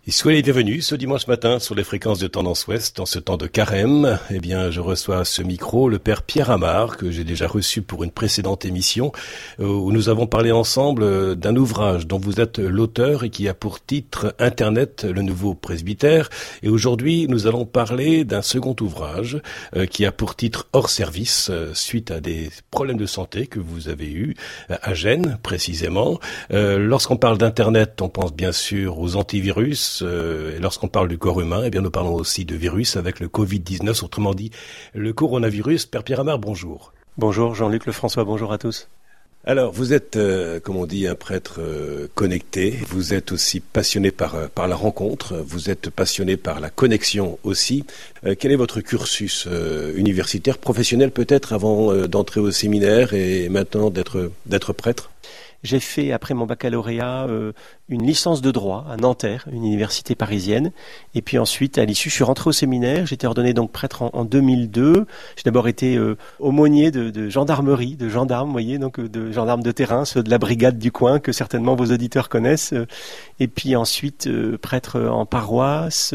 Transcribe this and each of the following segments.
Et soyez les bienvenus ce dimanche matin sur les fréquences de Tendance Ouest. En ce temps de carême, je reçois à ce micro le père Pierre Amar, que j'ai déjà reçu pour une précédente émission, où nous avons parlé ensemble d'un ouvrage dont vous êtes l'auteur et qui a pour titre Internet, le nouveau presbytère. Et aujourd'hui, nous allons parler d'un second ouvrage qui a pour titre Hors service, suite à des problèmes de santé que vous avez eus à Gênes, précisément. Lorsqu'on parle d'Internet, on pense bien sûr aux antivirus. Et lorsqu'on parle du corps humain, nous parlons aussi de virus avec le Covid-19, autrement dit le coronavirus. Père Pierre Amar, bonjour. Bonjour Jean-Luc Lefrançois, bonjour à tous. Alors, vous êtes, comme on dit, un prêtre connecté. Vous êtes aussi passionné par la rencontre. Vous êtes passionné par la connexion aussi. Quel est votre cursus universitaire, professionnel peut-être, avant d'entrer au séminaire et maintenant d'être prêtre ? J'ai fait, après mon baccalauréat, une licence de droit à Nanterre, une université parisienne. Et puis ensuite, à l'issue, je suis rentré au séminaire. J'étais ordonné donc prêtre en 2002. J'ai d'abord été aumônier de gendarmerie, de gendarmes, vous voyez, donc de gendarmes de terrain, ceux de la brigade du coin que certainement vos auditeurs connaissent. Et puis ensuite, prêtre en paroisse,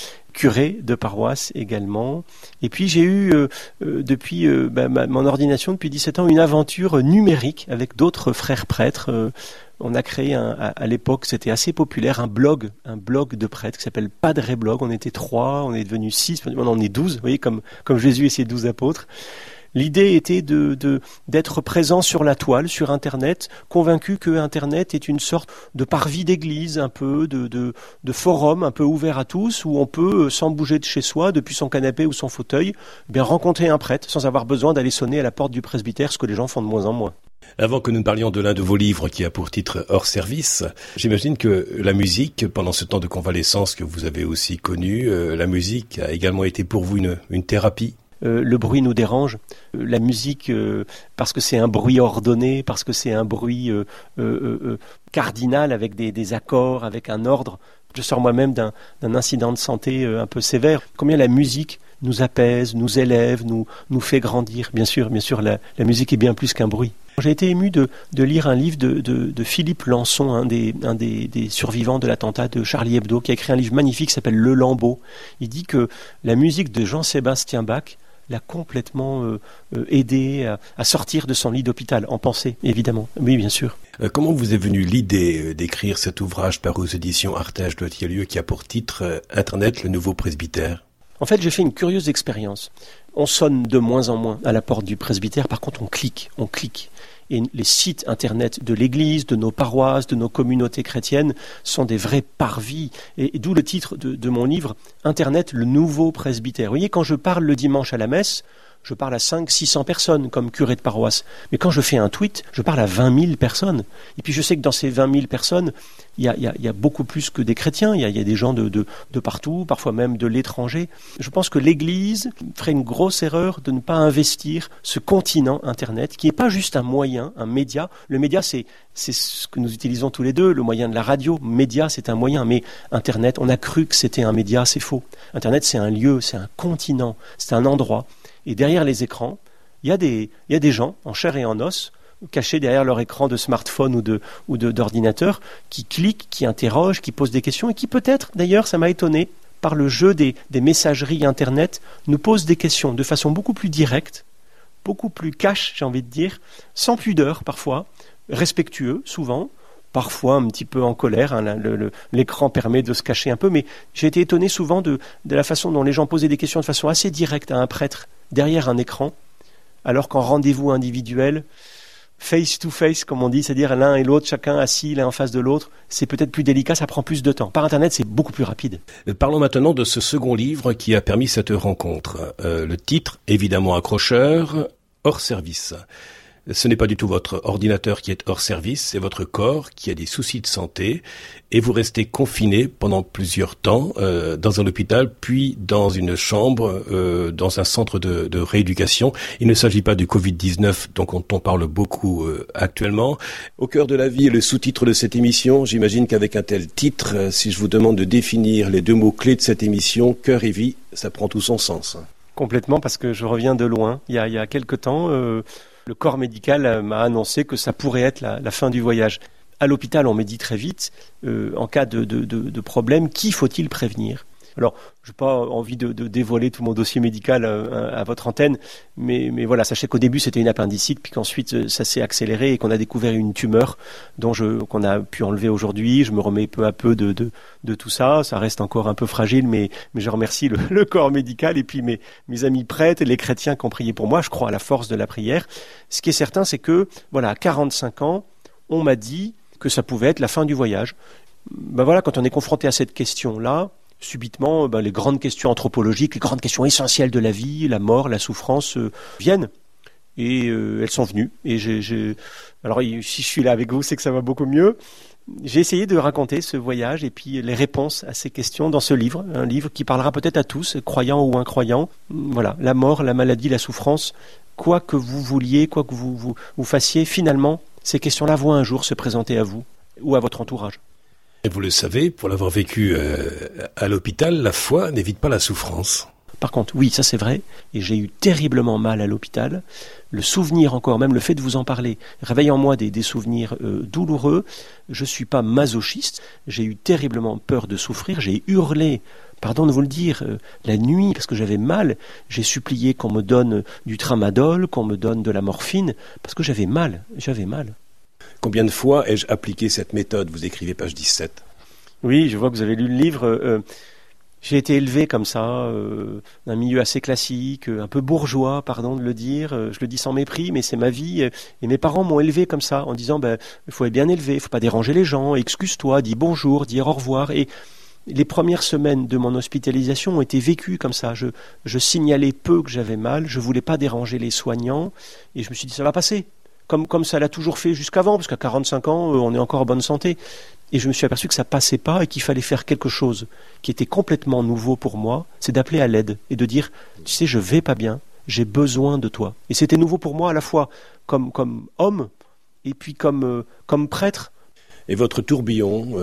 curé de paroisse également. Et puis j'ai eu depuis mon ordination depuis 17 ans une aventure numérique avec d'autres frères prêtres. On a créé à l'époque, c'était assez populaire, un blog de prêtres qui s'appelle Padre Blog. On était 3, on est devenu 6, maintenant on est 12, vous voyez, comme Jésus et ses 12 apôtres. L'idée était d'être présent sur la toile, sur Internet, convaincu que Internet est une sorte de parvis d'église, un peu de forum, un peu ouvert à tous, où on peut, sans bouger de chez soi, depuis son canapé ou son fauteuil, rencontrer un prêtre sans avoir besoin d'aller sonner à la porte du presbytère, ce que les gens font de moins en moins. Avant que nous ne parlions de l'un de vos livres qui a pour titre Hors service, j'imagine que la musique, pendant ce temps de convalescence que vous avez aussi connu, la musique a également été pour vous une thérapie. Le bruit nous dérange. La musique, parce que c'est un bruit ordonné, parce que c'est un bruit cardinal avec des accords, avec un ordre. Je sors moi-même d'un incident de santé un peu sévère. Combien la musique nous apaise, nous élève, nous fait grandir. Bien sûr, la musique est bien plus qu'un bruit. J'ai été ému de lire un livre de Philippe Lançon, un des survivants de l'attentat de Charlie Hebdo, qui a écrit un livre magnifique qui s'appelle Le Lambeau. Il dit que la musique de Jean-Sébastien Bach l'a complètement aidé à sortir de son lit d'hôpital, en pensée, évidemment. Oui, bien sûr. Comment vous est venue l'idée d'écrire cet ouvrage paru aux éditions Artege de Thielieu qui a pour titre Internet, le nouveau presbytère ? En fait, j'ai fait une curieuse expérience. On sonne de moins en moins à la porte du presbytère, par contre on clique. Et les sites internet de l'église, de nos paroisses, de nos communautés chrétiennes sont des vrais parvis. Et d'où le titre de mon livre, Internet, le nouveau presbytère. Vous voyez, quand je parle le dimanche à la messe, je parle à 500-600 personnes comme curé de paroisse. Mais quand je fais un tweet, je parle à 20 000 personnes. Et puis je sais que dans ces 20 000 personnes, il y a beaucoup plus que des chrétiens. Il y a des gens de partout, parfois même de l'étranger. Je pense que l'Église ferait une grosse erreur de ne pas investir ce continent Internet, qui n'est pas juste un moyen, un média. Le média, c'est ce que nous utilisons tous les deux, le moyen de la radio. Média, c'est un moyen. Mais Internet, on a cru que c'était un média, c'est faux. Internet, c'est un lieu, c'est un continent, c'est un endroit. Et derrière les écrans, il y a des gens en chair et en os, cachés derrière leur écran de smartphone ou d'ordinateur, qui cliquent, qui interrogent, qui posent des questions et qui peut-être, d'ailleurs, ça m'a étonné, par le jeu des messageries Internet, nous posent des questions de façon beaucoup plus directe, beaucoup plus cash, j'ai envie de dire, sans pudeur parfois, respectueux souvent, parfois un petit peu en colère, l'écran permet de se cacher un peu, mais j'ai été étonné souvent de la façon dont les gens posaient des questions de façon assez directe à un prêtre derrière un écran, alors qu'en rendez-vous individuel, face to face, comme on dit, c'est-à-dire l'un et l'autre, chacun assis l'un en face de l'autre, c'est peut-être plus délicat, ça prend plus de temps. Par Internet, c'est beaucoup plus rapide. Parlons maintenant de ce second livre qui a permis cette rencontre. Le titre, évidemment accrocheur, Hors service. Ce n'est pas du tout votre ordinateur qui est hors service, c'est votre corps qui a des soucis de santé et vous restez confiné pendant plusieurs temps dans un hôpital puis dans une chambre, dans un centre de rééducation. Il ne s'agit pas du Covid-19 dont on parle beaucoup actuellement. Au cœur de la vie est le sous-titre de cette émission. J'imagine qu'avec un tel titre, si je vous demande de définir les deux mots-clés de cette émission, cœur et vie, ça prend tout son sens. Complètement, parce que je reviens de loin. Il y a quelque temps... le corps médical m'a annoncé que ça pourrait être la fin du voyage. À l'hôpital, on me dit très vite, en cas de problème, qui faut-il prévenir ? Alors, je n'ai pas envie de dévoiler tout mon dossier médical à votre antenne, mais voilà, sachez qu'au début c'était une appendicite, puis qu'ensuite ça s'est accéléré et qu'on a découvert une tumeur qu'on a pu enlever aujourd'hui. Je me remets peu à peu de tout ça. Ça reste encore un peu fragile, mais je remercie le corps médical et puis mes amis prêtres et les chrétiens qui ont prié pour moi. Je crois à la force de la prière. Ce qui est certain, c'est que voilà, à 45 ans, on m'a dit que ça pouvait être la fin du voyage. Ben voilà, quand on est confronté à cette question-là, subitement, les grandes questions anthropologiques, les grandes questions essentielles de la vie, la mort, la souffrance, viennent. Et elles sont venues. Et alors, si je suis là avec vous, c'est que ça va beaucoup mieux. J'ai essayé de raconter ce voyage et puis les réponses à ces questions dans ce livre. Un livre qui parlera peut-être à tous, croyants ou incroyants. Voilà, la mort, la maladie, la souffrance. Quoi que vous vouliez, quoi que vous fassiez, finalement, ces questions-là vont un jour se présenter à vous ou à votre entourage. Et vous le savez, pour l'avoir vécu à l'hôpital, la foi n'évite pas la souffrance. Par contre, oui, ça c'est vrai, et j'ai eu terriblement mal à l'hôpital. Le souvenir encore, même le fait de vous en parler, réveille en moi des souvenirs douloureux. Je ne suis pas masochiste, j'ai eu terriblement peur de souffrir, j'ai hurlé, pardon de vous le dire, la nuit, parce que j'avais mal. J'ai supplié qu'on me donne du tramadol, qu'on me donne de la morphine, parce que j'avais mal. Combien de fois ai-je appliqué cette méthode ? Vous écrivez page 17. Oui, je vois que vous avez lu le livre. J'ai été élevé comme ça, d'un milieu assez classique, un peu bourgeois, pardon de le dire. Je le dis sans mépris, mais c'est ma vie. Et mes parents m'ont élevé comme ça, en disant il faut être bien élevé, il ne faut pas déranger les gens, excuse-toi, dis bonjour, dis au revoir. Et les premières semaines de mon hospitalisation ont été vécues comme ça. Je signalais peu que j'avais mal, je ne voulais pas déranger les soignants, et je me suis dit ça va passer. Comme ça l'a toujours fait jusqu'avant, parce qu'à 45 ans, on est encore en bonne santé. Et je me suis aperçu que ça passait pas et qu'il fallait faire quelque chose qui était complètement nouveau pour moi, c'est d'appeler à l'aide et de dire, tu sais, je vais pas bien, j'ai besoin de toi. Et c'était nouveau pour moi à la fois comme homme et puis comme prêtre. Et votre tourbillon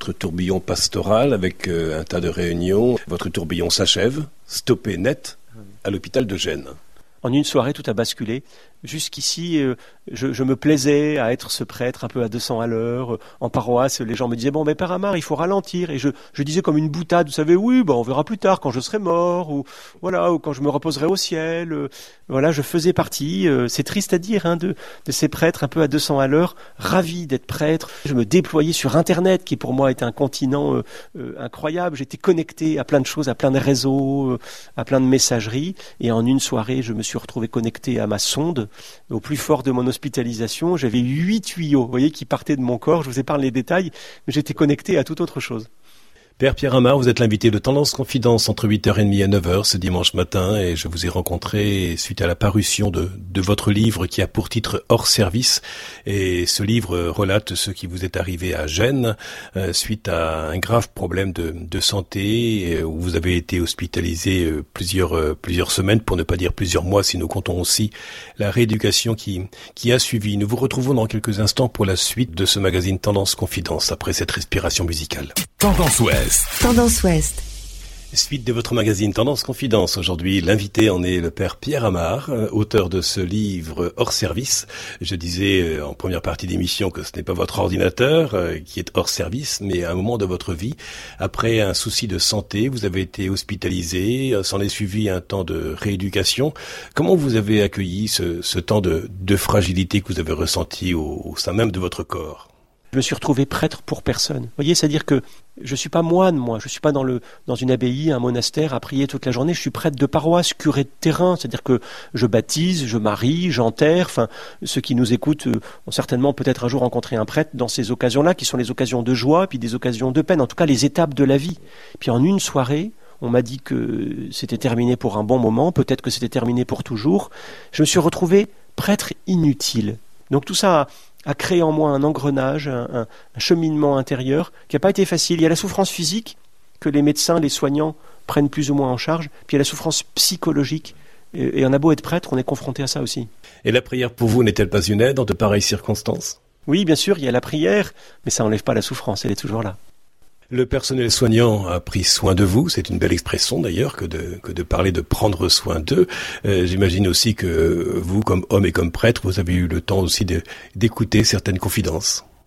pastoral avec un tas de réunions, votre tourbillon s'achève, stoppé net, à l'hôpital de Gênes. En une soirée, tout a basculé. Jusqu'ici, je me plaisais à être ce prêtre un peu à 200 à l'heure. En paroisse, les gens me disaient « Bon, mais Père Amar, il faut ralentir. » Et je disais comme une boutade, vous savez, « Oui, on verra plus tard quand je serai mort. » ou quand je me reposerai au ciel. Voilà, je faisais partie, c'est triste à dire, de ces prêtres un peu à 200 à l'heure, ravis d'être prêtre. Je me déployais sur Internet, qui pour moi était un continent incroyable. J'étais connecté à plein de choses, à plein de réseaux, à plein de messageries. Et en une soirée, je me suis retrouvé connecté à ma sonde. Au plus fort de mon hospitalisation, j'avais 8 tuyaux, vous voyez, qui partaient de mon corps. Je vous épargne les détails, mais j'étais connecté à toute autre chose. Père Pierre Amar, vous êtes l'invité de Tendance Confidence entre 8h30 et 9h ce dimanche matin et je vous ai rencontré suite à la parution de votre livre qui a pour titre Hors service. Et ce livre relate ce qui vous est arrivé à Gênes suite à un grave problème de santé où vous avez été hospitalisé plusieurs semaines, pour ne pas dire plusieurs mois si nous comptons aussi la rééducation qui a suivi. Nous vous retrouvons dans quelques instants pour la suite de ce magazine Tendance Confidence après cette respiration musicale. Tendance Ouest. Tendance Ouest. Suite de votre magazine Tendance Confidence. Aujourd'hui, l'invité en est le Père Pierre Amar, auteur de ce livre Hors service. Je disais en première partie d'émission que ce n'est pas votre ordinateur qui est hors service, mais à un moment de votre vie, après un souci de santé, vous avez été hospitalisé, s'en est suivi un temps de rééducation. Comment vous avez accueilli ce temps de fragilité que vous avez ressenti au sein même de votre corps ? Je me suis retrouvé prêtre pour personne. Vous voyez, c'est-à-dire que je suis pas moine, moi. Je suis pas dans une abbaye, un monastère à prier toute la journée. Je suis prêtre de paroisse, curé de terrain. C'est-à-dire que je baptise, je marie, j'enterre. Enfin, ceux qui nous écoutent ont certainement peut-être un jour rencontré un prêtre dans ces occasions-là, qui sont les occasions de joie, puis des occasions de peine. En tout cas, les étapes de la vie. Puis en une soirée, on m'a dit que c'était terminé pour un bon moment. Peut-être que c'était terminé pour toujours. Je me suis retrouvé prêtre inutile. Donc tout ça a créé en moi un engrenage, un cheminement intérieur qui n'a pas été facile. Il y a la souffrance physique que les médecins, les soignants prennent plus ou moins en charge, puis il y a la souffrance psychologique. Et on a beau être prêtre, on est confronté à ça aussi. Et la prière pour vous n'est-elle pas une aide dans de pareilles circonstances ? Oui, bien sûr, il y a la prière, mais ça n'enlève pas la souffrance, elle est toujours là. Le personnel soignant a pris soin de vous, c'est une belle expression d'ailleurs que de parler de prendre soin d'eux. J'imagine aussi que vous, comme homme et comme prêtre, vous avez eu le temps aussi d'écouter certaines confidences.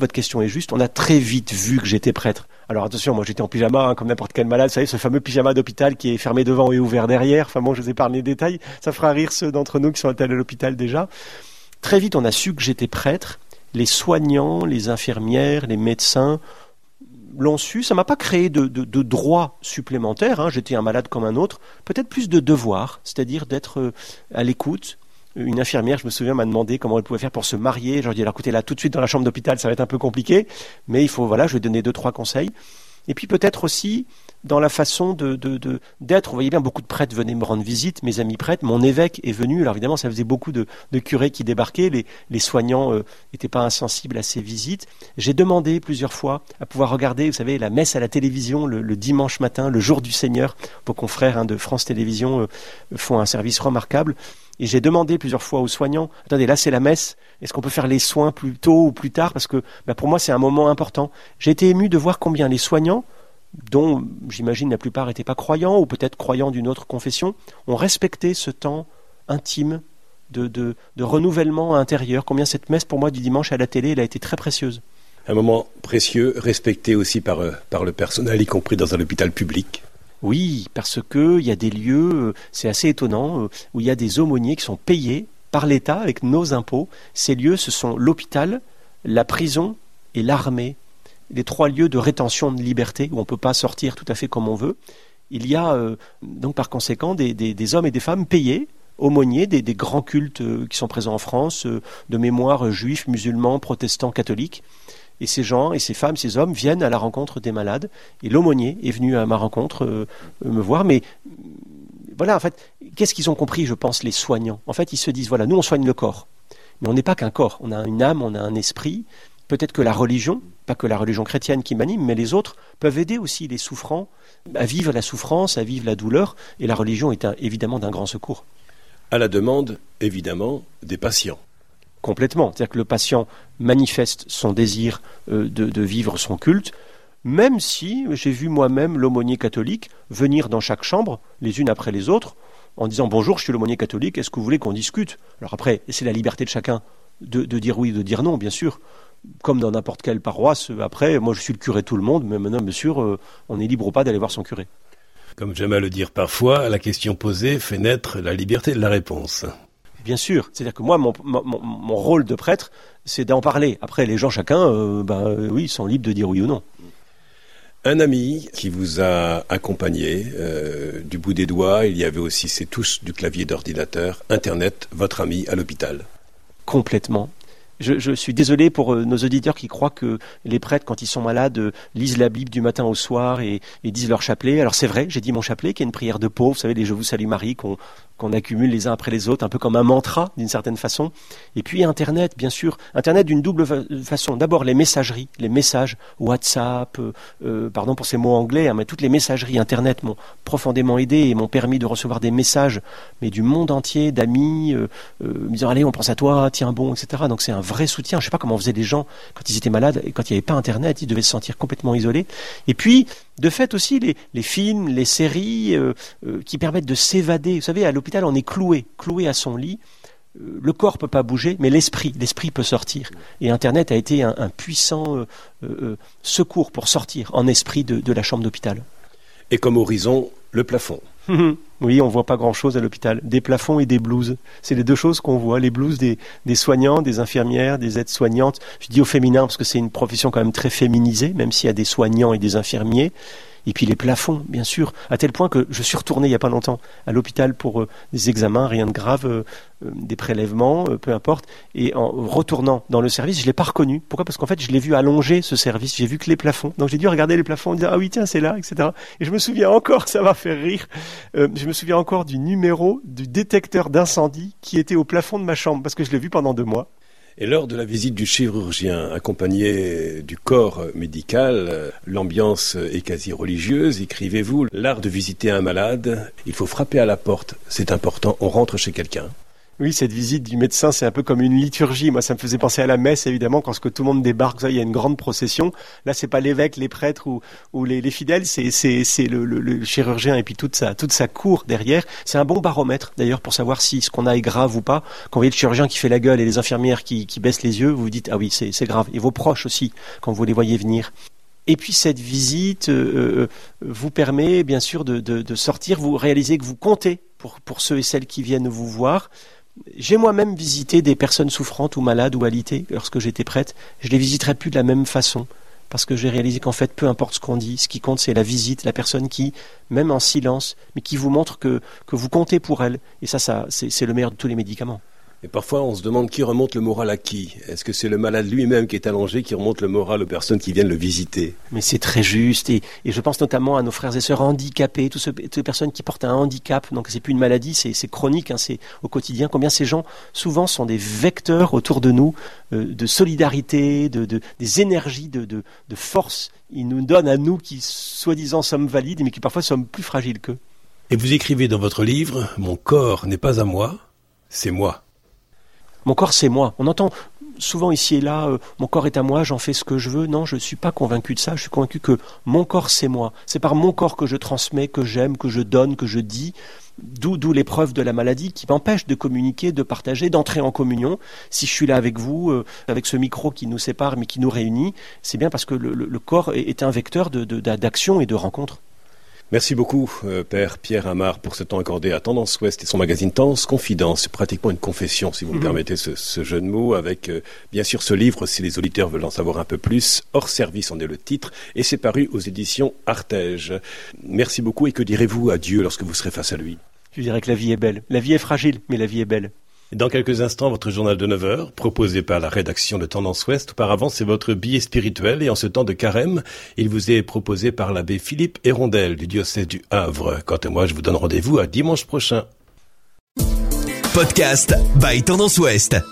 Votre question est juste. On a très vite vu que j'étais prêtre. Alors attention, moi j'étais en pyjama, comme n'importe quel malade. Vous savez, ce fameux pyjama d'hôpital qui est fermé devant et ouvert derrière. Enfin bon, je vous épargne les détails. Ça fera rire ceux d'entre nous qui sont allés à l'hôpital déjà. Très vite, on a su que j'étais prêtre. Les soignants, les infirmières, les médecins l'ont su. Ça m'a pas créé de droits supplémentaires. J'étais un malade comme un autre. Peut-être plus de devoirs, c'est-à-dire d'être à l'écoute. Une infirmière, je me souviens, m'a demandé comment elle pouvait faire pour se marier. Je leur ai dit, alors écoutez, là, tout de suite dans la chambre d'hôpital, ça va être un peu compliqué, mais il faut, je vais donner 2-3 conseils. Et puis peut-être aussi dans la façon d'être. Vous voyez bien, beaucoup de prêtres venaient me rendre visite, mes amis prêtres. Mon évêque est venu. Alors évidemment, ça faisait beaucoup de curés qui débarquaient. Les soignants n'étaient pas insensibles à ces visites. J'ai demandé plusieurs fois à pouvoir regarder, vous savez, la messe à la télévision le dimanche matin, le jour du Seigneur. Vos confrères de France Télévisions font un service remarquable. Et j'ai demandé plusieurs fois aux soignants, attendez, là c'est la messe, est-ce qu'on peut faire les soins plus tôt ou plus tard? Parce que pour moi c'est un moment important. J'ai été ému de voir combien les soignants, dont j'imagine la plupart n'étaient pas croyants, ou peut-être croyants d'une autre confession, ont respecté ce temps intime de renouvellement intérieur. Combien cette messe pour moi du dimanche à la télé, elle a été très précieuse. Un moment précieux, respecté aussi par le personnel, y compris dans un hôpital public. Oui, parce que il y a des lieux, c'est assez étonnant, où il y a des aumôniers qui sont payés par l'État avec nos impôts. Ces lieux, ce sont l'hôpital, la prison et l'armée. Les 3 lieux de rétention de liberté où on ne peut pas sortir tout à fait comme on veut. Il y a donc par conséquent des hommes et des femmes payés, aumôniers, des grands cultes qui sont présents en France, de mémoire juifs, musulmans, protestants, catholiques. Et ces gens, et ces femmes, ces hommes viennent à la rencontre des malades. Et l'aumônier est venu à ma rencontre me voir. Mais voilà, en fait, qu'est-ce qu'ils ont compris, je pense, les soignants? En fait, ils se disent, voilà, nous on soigne le corps. Mais on n'est pas qu'un corps. On a une âme, on a un esprit. Peut-être que la religion, pas que la religion chrétienne qui m'anime, mais les autres peuvent aider aussi les souffrants à vivre la souffrance, à vivre la douleur. Et la religion est évidemment d'un grand secours. À la demande, évidemment, des patients. Complètement. C'est-à-dire que le patient manifeste son désir de vivre son culte, même si j'ai vu moi-même l'aumônier catholique venir dans chaque chambre, les unes après les autres, en disant « Bonjour, je suis l'aumônier catholique, est-ce que vous voulez qu'on discute ?» Alors après, c'est la liberté de chacun de dire oui, de dire non, bien sûr. Comme dans n'importe quelle paroisse, après, moi je suis le curé de tout le monde, mais maintenant, bien sûr, on est libre ou pas d'aller voir son curé. Comme j'aime à le dire parfois, la question posée fait naître la liberté de la réponse. Bien sûr, c'est-à-dire que moi, mon rôle de prêtre, c'est d'en parler. Après, les gens, chacun, oui, sont libres de dire oui ou non. Un ami qui vous a accompagné du bout des doigts, il y avait aussi ces touches du clavier d'ordinateur, Internet, votre ami à l'hôpital. Complètement. Je suis désolé pour nos auditeurs qui croient que les prêtres, quand ils sont malades, lisent la Bible du matin au soir et disent leur chapelet. Alors c'est vrai, j'ai dit mon chapelet, qui est une prière de pauvre, vous savez, les Je vous salue Marie, qu'on accumule les uns après les autres, un peu comme un mantra d'une certaine façon. Et puis Internet, bien sûr. Internet d'une double façon. D'abord les messageries, les messages, WhatsApp, pardon pour ces mots anglais, mais toutes les messageries Internet m'ont profondément aidé et m'ont permis de recevoir des messages, mais du monde entier, d'amis, me disant allez, on pense à toi, tiens bon, etc. Donc c'est un vrai soutien. Je ne sais pas comment faisaient les gens quand ils étaient malades et quand il n'y avait pas Internet, ils devaient se sentir complètement isolés. Et puis, de fait aussi, les films, les séries qui permettent de s'évader. Vous savez, à l'hôpital, on est cloué à son lit. Le corps peut pas bouger, mais l'esprit peut sortir. Et Internet a été un puissant secours pour sortir en esprit de la chambre d'hôpital. Et comme horizon, le plafond. Oui, on voit pas grand-chose à l'hôpital. Des plafonds et des blouses. C'est les deux choses qu'on voit. Les blouses des soignants, des infirmières, des aides-soignantes. Je dis au féminin parce que c'est une profession quand même très féminisée, même s'il y a des soignants et des infirmiers. Et puis les plafonds, bien sûr, à tel point que je suis retourné il n'y a pas longtemps à l'hôpital pour des examens, rien de grave, des prélèvements, peu importe. Et en retournant dans le service, je ne l'ai pas reconnu. Pourquoi ? Parce qu'en fait, je l'ai vu allonger ce service. J'ai vu que les plafonds. Donc j'ai dû regarder les plafonds et dire « Ah oui, tiens, c'est là, etc. » Et je me souviens encore, ça va faire rire, je me souviens encore du numéro du détecteur d'incendie qui était au plafond de ma chambre, parce que je l'ai vu pendant 2 mois. Et lors de la visite du chirurgien, accompagné du corps médical, l'ambiance est quasi religieuse, écrivez-vous, l'art de visiter un malade, il faut frapper à la porte, c'est important, on rentre chez quelqu'un. Oui, cette visite du médecin, c'est un peu comme une liturgie. Moi, ça me faisait penser à la messe, évidemment, quand tout le monde débarque, il y a une grande procession. Là, c'est pas l'évêque, les prêtres ou les fidèles, c'est le chirurgien et puis toute sa cour derrière. C'est un bon baromètre, d'ailleurs, pour savoir si ce qu'on a est grave ou pas. Quand vous voyez le chirurgien qui fait la gueule et les infirmières qui baissent les yeux, vous vous dites, ah oui, c'est grave. Et vos proches aussi, quand vous les voyez venir. Et puis cette visite vous permet bien sûr de sortir, vous réalisez que vous comptez pour ceux et celles qui viennent vous voir. J'ai moi-même visité des personnes souffrantes ou malades ou alitées lorsque j'étais prêtre. Je les visiterai plus de la même façon parce que j'ai réalisé qu'en fait, peu importe ce qu'on dit, ce qui compte, c'est la visite, la personne qui, même en silence, mais qui vous montre que vous comptez pour elle. Et ça c'est le meilleur de tous les médicaments. Et parfois, on se demande qui remonte le moral à qui. Est-ce que c'est le malade lui-même qui est allongé qui remonte le moral aux personnes qui viennent le visiter? Mais c'est très juste. Et je pense notamment à nos frères et sœurs handicapés, toutes ces personnes qui portent un handicap. Donc, c'est plus une maladie, c'est chronique, c'est au quotidien. Combien ces gens, souvent, sont des vecteurs autour de nous, de solidarité, des énergies, de force. Ils nous donnent à nous qui, soi-disant, sommes valides, mais qui parfois sommes plus fragiles qu'eux. Et vous écrivez dans votre livre, « Mon corps n'est pas à moi, c'est moi ». Mon corps, c'est moi. On entend souvent ici et là, mon corps est à moi, j'en fais ce que je veux. Non, je ne suis pas convaincu de ça. Je suis convaincu que mon corps, c'est moi. C'est par mon corps que je transmets, que j'aime, que je donne, que je dis. D'où l'épreuve de la maladie qui m'empêche de communiquer, de partager, d'entrer en communion. Si je suis là avec vous, avec ce micro qui nous sépare mais qui nous réunit, c'est bien parce que le corps est un vecteur d'action et de rencontre. Merci beaucoup, Père Pierre Amar, pour ce temps accordé à Tendance Ouest et son magazine Tendance Confidence. C'est pratiquement une confession, si vous me permettez ce jeu de mots, avec bien sûr ce livre, si les auditeurs veulent en savoir un peu plus. Hors service en est le titre, et c'est paru aux éditions Artege. Merci beaucoup, et que direz-vous à Dieu lorsque vous serez face à lui? Je dirais que la vie est belle. La vie est fragile, mais la vie est belle. Dans quelques instants, votre journal de 9h, proposé par la rédaction de Tendance Ouest. Auparavant, c'est votre billet spirituel et en ce temps de carême, il vous est proposé par l'abbé Philippe Hérondel du diocèse du Havre. Quant à moi, je vous donne rendez-vous à dimanche prochain. Podcast by Tendance Ouest.